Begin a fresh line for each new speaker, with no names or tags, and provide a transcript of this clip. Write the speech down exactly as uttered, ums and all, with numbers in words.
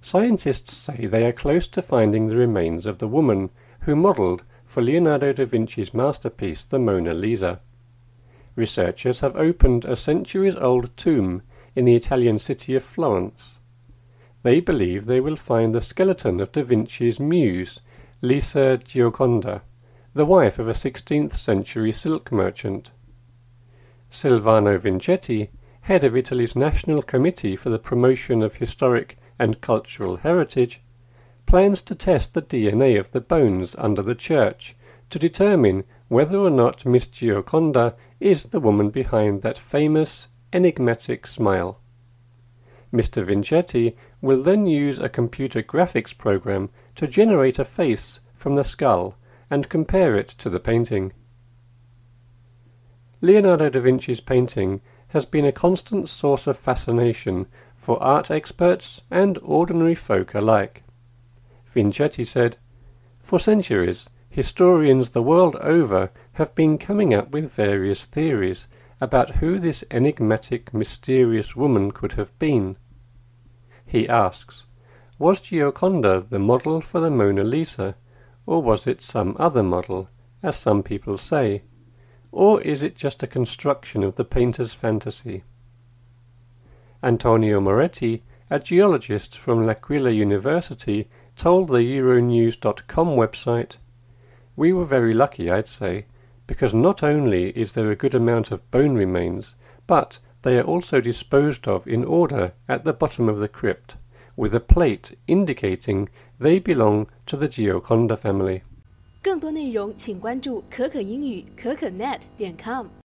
Scientists say they are close to finding the remains of the woman who modelled for Leonardo da Vinci's masterpiece, the Mona Lisa. Researchers have opened a centuries-old tomb in the Italian city of Florence. They believe they will find the skeleton of da Vinci's muse, Lisa Gioconda, the wife of a sixteenth century silk merchant. Silvano Vincetti, head of Italy's National Committee for the Promotion of Historic and Cultural Heritage, plans to test the D N A of the bones under the church to determine whether or not Miss Gioconda is the woman behind that famous, enigmatic smile. Mister Vincetti will then use a computer graphics program to generate a face from the skull and compare it to the painting. Leonardo da Vinci's painting has been a constant source of fascination for art experts and ordinary folk alike. Vincetti said, "For centuries, historians the world over have been coming up with various theories about who this enigmatic, mysterious woman could have been." He asks, was Gioconda the model for the Mona Lisa, or was it some other model, as some people say, or is it just a construction of the painter's fantasy? Antonio Moretti, a geologist from L'Aquila University, told the Euronews dot com website, "We were very lucky, I'd say, because not only is there a good amount of bone remains, but they are also disposed of in order at the bottom of the crypt, with a plate indicating they belong to the Gioconda family."
更多内容请关注可可英语可可 net 点 com。